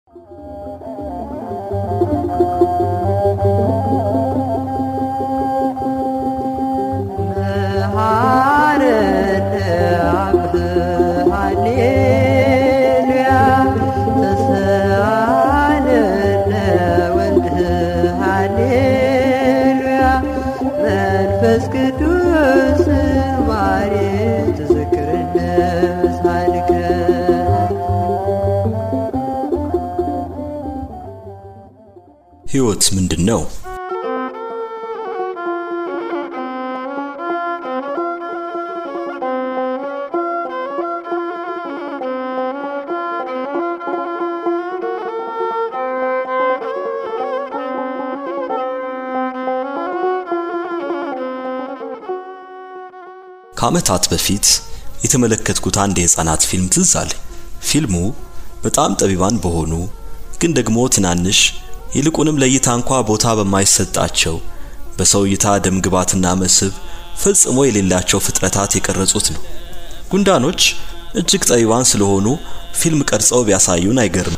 ሕይወት ምንድነው? ከዓመታት በፊት የተመለከትኩት አንድ የሕፃናት ፊልም ትዝ አለኝ። ፊልሙ በጣም ጠቢባን በሆኑ ግን ደግሞ ትናንሽ ይልቁንም ለይታ እንኳ ቦታ በማይሰጣቸው በሰው እይታ ደምግባትና መስህብ ፍጽሞ የሌላቸው ፍጥረታት የቀረጹት ነው። ጉንዳኖች እጅግ ጠቢባን ስለሆኑ ፊልም ቀርጸው ቢያሳዩን አይገርም።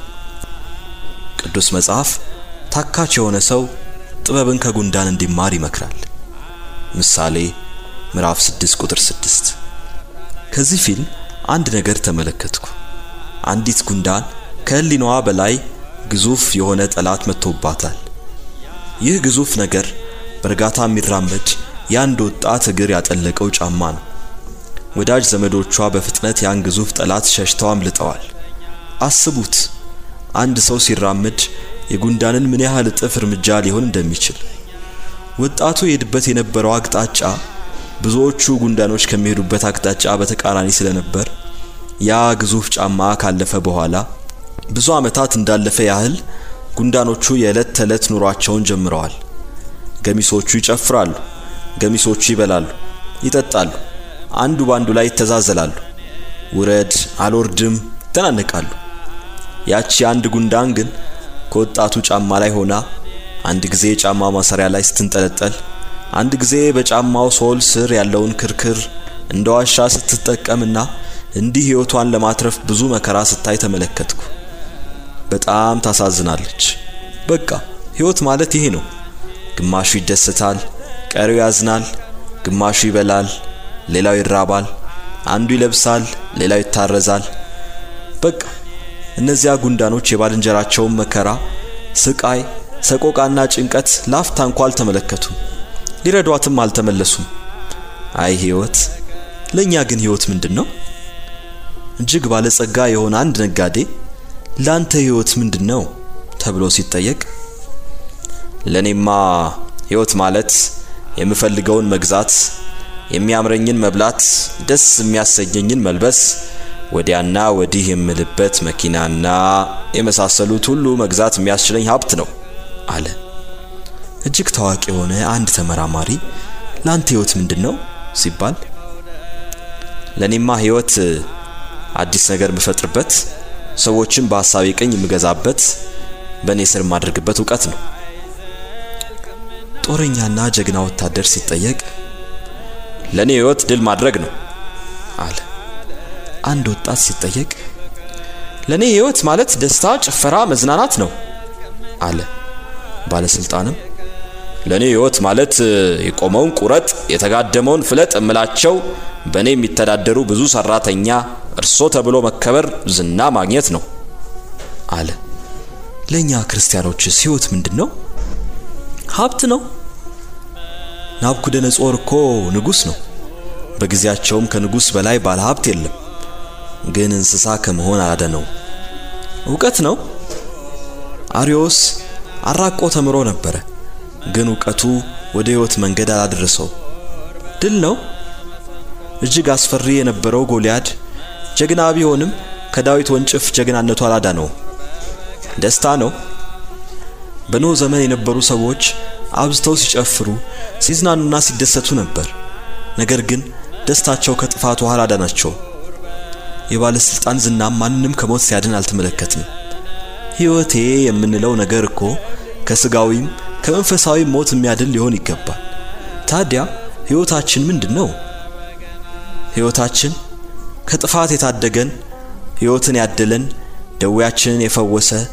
ቅዱስ መጽሐፍ ታካች የሆነ ሰው ጥበብን ከጉንዳን እንዲማር ይመክራል። ምሳሌ ምዕራፍ 6 ቁጥር 6። ከዚህ ፊልም አንድ ነገር ተመለከትኩ። አንዲት ጉንዳን ከህሊናዋ በላይ ግዙፍ የሆነ ጠላት መጥቶባታል። ይህ ግዙፍ ነገር በእርጋታ የሚራመድ የአንድ ወጣት እግር ያጠለቀው ጫማ ነው። ወዳጅ ዘመዶቿ በፍጥነት ያን ግዙፍ ጠላት ሸሽተው አምልጠዋል። አስቡት፣ አንድ ሰው ሲራመድ የጉንዳንን ምን ያህል እጥፍ እርምጃ ሊሆን እንደሚችል። ወጣቱ የሄድበት የነበረው አቅጣጫ ብዙዎቹ ጉንዳኖች ከሚሄዱበት አቅጣጫ በተቃራኒ ስለነበር ያ ግዙፍ ጫማ ካለፈ በኋላ ብዙ ዓመታት እንዳለፈ ያህል ጉንዳኖቹ የዕለት ተዕለት ኑሯቸውን ጀምረዋል። ገሚሶቹ ይጨፍራሉ፣ ገሚሶቹ ይበላሉ፣ ይጠጣሉ፣ አንዱ ባንዱ ላይ ይተዛዘላሉ፣ ውረድ አልወርድም ተናነቃሉ። ያቺ አንድ ጉንዳን ግን ከወጣቱ ጫማ ላይ ሆና አንድ ጊዜ ጫማ ማሰሪያ ላይ ስትንጠለጠል፣ አንድ ጊዜ በጫማው ሶል ስር ያለውን ክርክር እንደዋሻ ስትጠቀምና እንዲህ ሕይወቷን ለማትረፍ ብዙ መከራ ስታይ ተመለከትኩ። በጣም ታሳዝናለች። በቃ ሕይወት ማለት ይሄ ነው። ግማሹ ይደሰታል፣ ቀሪው ያዝናል፣ ግማሹ ይበላል፣ ሌላው ይራባል፣ አንዱ ይለብሳል፣ ሌላው ይታረዛል። በቃ እነዚያ ጉንዳኖች የባልንጀራቸውን መከራ፣ ስቃይ፣ ሰቆቃና ጭንቀት ላፍታ እንኳን አልተመለከቱም። ሊረዷትም አልተመለሱም። አይ ሕይወት! ለኛ ግን ሕይወት ምንድነው? እጅግ ባለጸጋ የሆነ አንድ ነጋዴ ላንተ ሕይወት ምንድነው ተብሎ ሲጠየቅ ለኔማ ሕይወት ማለት የምፈልገውን መግዛት፣ የሚያምረኝን መብላት፣ ደስ የሚያሰኘኝን መልበስ፣ ወዲያና ወዲህ የምልበት መኪናና የመሳሰሉት ሁሉ መግዛት የሚያስችለኝ ሀብት ነው አለ። እጅግ ታዋቂ የሆነ አንድ ተመራማሪ ላንተ ሕይወት ምንድነው ሲባል ለኔማ ሕይወት አዲስ ነገር መፈጥርበት፣ ሰዎችን በሐሳቤ ቀኝ የምገዛበት፣ በኔ ስር ማድረግበት ዕውቀት ነው። ጦረኛና ጀግና ወታደር ሲጠየቅ ለኔ ሕይወት ድል ማድረግ ነው አለ። አንድ ወጣት ሲጠየቅ ለኔ ሕይወት ማለት ደስታ፣ ጭፈራ፣ መዝናናት ነው አለ። ባለስልጣንም ለኔ ሕይወት ማለት የቆመውን ቁረጥ፣ የተጋደመውን ፍለጥ እምላቸው በኔ የሚተዳደሩ ብዙ ሰራተኛ እርሶ ተብሎ መከበር፣ ዝና ማግኘት ነው አለ። ለኛ ክርስቲያኖችስ ሕይወት ምንድነው? ሀብት ነው። ናቡከደነጾር እኮ ንጉስ ነው። በጊዜያቸውም ከንጉስ በላይ ባለ ሀብት የለም። ግን እንስሳ ከመሆን አላደነው። ዕውቀት ነው። አርዮስ አራቆ ተምሮ ነበር፣ ግን ዕውቀቱ ወደ ሕይወት መንገድ አላደረሰው። ድል ነው። እጅግ አስፈሪ የነበረው ጎልያድ ጀግና ቢሆንም ከዳዊት ወንጭፍ ጀግናነቱ አላዳነው። ደስታ ነው። በኖህ ዘመን የነበሩ ሰዎች አብዝተው ሲጨፍሩ፣ ሲዝናኑና ሲደሰቱ ነበር። ነገር ግን ደስታቸው ከጥፋት ውሃ አላዳናቸው። የባለስልጣን ዝናም ማንንም ከሞት ሲያድን አልተመለከትንም። ሕይወቴ የምንለው ነገር እኮ ከስጋዊም ከመንፈሳዊ ሞት የሚያድን ሊሆን ይገባል። ታዲያ ሕይወታችን ምንድነው? ሕይወታችን ከጥፋት የታደገን፣ ሕይወትን ያደለን፣ ደዌያችንን የፈወሰ፣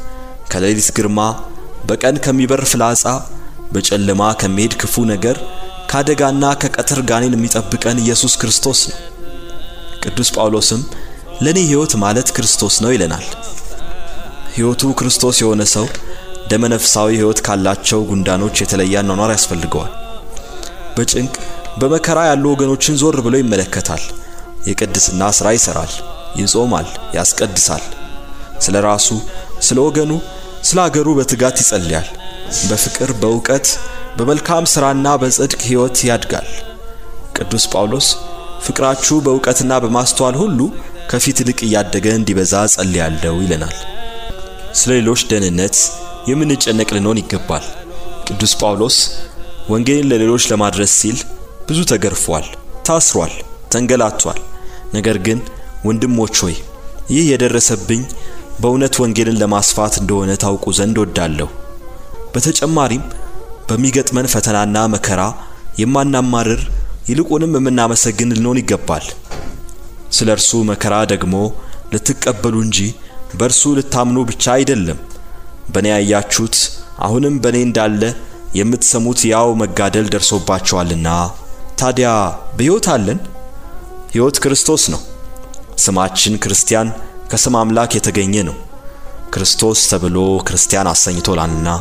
ከሌሊት ግርማ፣ በቀን ከሚበር ፍላጻ፣ በጨለማ ከሚሄድ ክፉ ነገር፣ ካደጋና ከቀትር ጋኔን የሚጠብቀን ኢየሱስ ክርስቶስ ነው። ቅዱስ ጳውሎስም ለኔ ሕይወት ማለት ክርስቶስ ነው ይለናል። ሕይወቱ ክርስቶስ የሆነ ሰው ደመነፍሳዊ ሕይወት ካላቸው ጉንዳኖች የተለየ አኗኗር ያስፈልገዋል። በጭንቅ በመከራ ያሉ ወገኖችን ዞር ብሎ ይመለከታል። የቅድስና ሥራ ይሰራል፣ ይጾማል፣ ያስቀድሳል። ስለ ራሱ፣ ስለ ወገኑ፣ ስለ አገሩ በትጋት ይጸልያል። በፍቅር፣ በእውቀት፣ በመልካም ሥራና በጽድቅ ሕይወት ያድጋል። ቅዱስ ጳውሎስ ፍቅራችሁ በእውቀትና በማስተዋል ሁሉ ከፊት ይልቅ እያደገ እንዲበዛ ጸልያለሁ ይለናል። ስለ ሌሎች ደህንነት የምንጨነቅ ልንሆን ይገባል። ቅዱስ ጳውሎስ ወንጌልን ለሌሎች ለማድረስ ሲል ብዙ ተገርፏል፣ ታስሯል፣ ተንገላቷል። ነገር ግን ወንድሞች ሆይ ይህ የደረሰብኝ በእውነት ወንጌልን ለማስፋት እንደሆነ ታውቁ ዘንድ ወዳለሁ። በተጨማሪም በሚገጥመን ፈተናና መከራ የማናማርር ይልቁንም የምናመሰግን ልንሆን ይገባል። ስለ እርሱ መከራ ደግሞ ልትቀበሉ እንጂ በእርሱ ልታምኑ ብቻ አይደለም። በእኔ ያያችሁት አሁንም በእኔ እንዳለ የምትሰሙት ያው መጋደል ደርሶባቸዋልና። ታዲያ በሕይወት አለን። ሕይወት ክርስቶስ ነው። ስማችን ክርስቲያን ከስም አምላክ የተገኘ ነው። ክርስቶስ ተብሎ ክርስቲያን አሰኝቶላልና።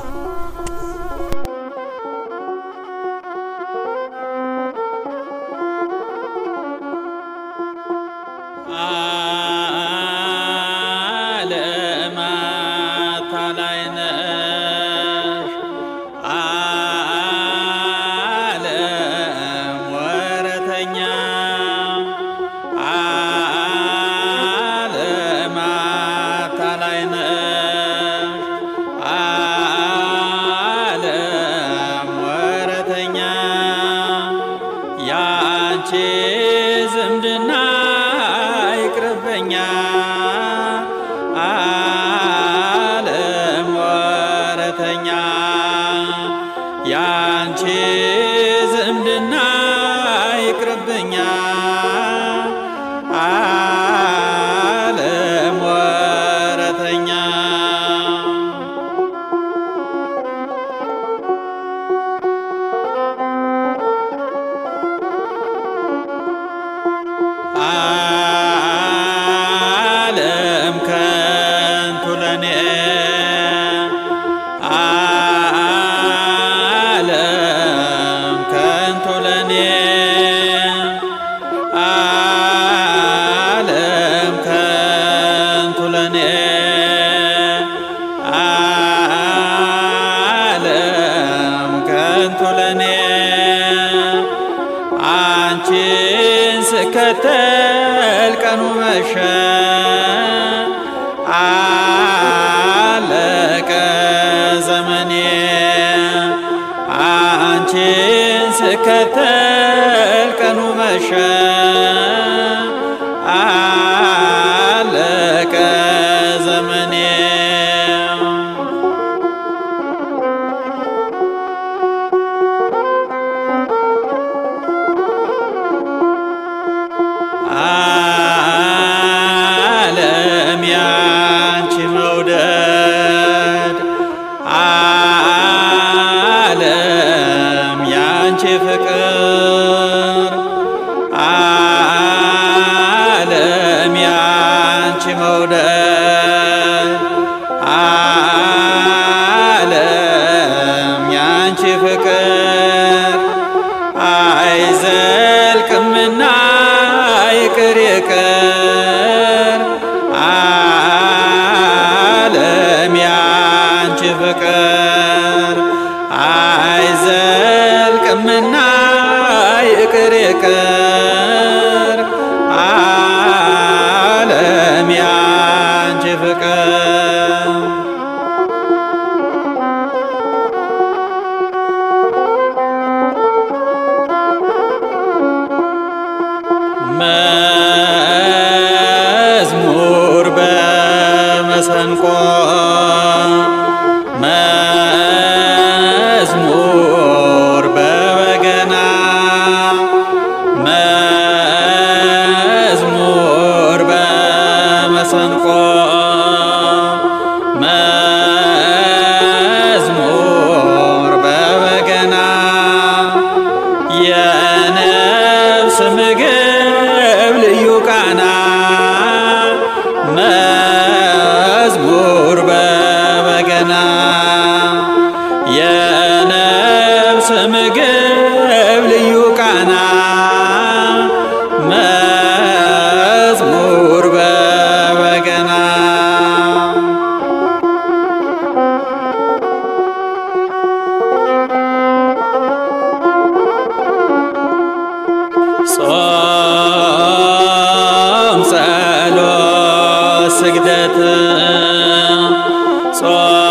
ዝምድና ይቅርበኛ ዓለም ወረተኛ ያንቺ ዝምድና ይቅርበኛ ዓለም ወረተኛ ዓለም ከንቱ ለኔ ዓለም ከንቱ ለኔ ዓለም ከንቱ ለኔ ዓለም ከንቱ ለኔ አንቺን ስከተል ቀኑ መሸ አለቀ ዘመኔ አንቺን ስከተል ቀኑ መሸ አለቀ ዘመኔ ዓለም ያንቺ መውደድ ዓለም ያንቺ ፍቅር ዓለም ያንቺ መውደድ ዓለም ያንቺ ፍቅር አይዘልቅምና ይቅር ይቅር ዓለም ያንቺ ፍቅር አይዘልቅምና ይቅር ይቅር ዓለም ያንቺ ፍቅር መዝሙር በመሰንቆ መዝሙር በበገና መዝሙር በመሰንቆ መዝሙር መዝሙር በበገና የነፍስ ምግብ ልዩ ቃና መዝሙር በበገና ጾም ጸሎት ስግደት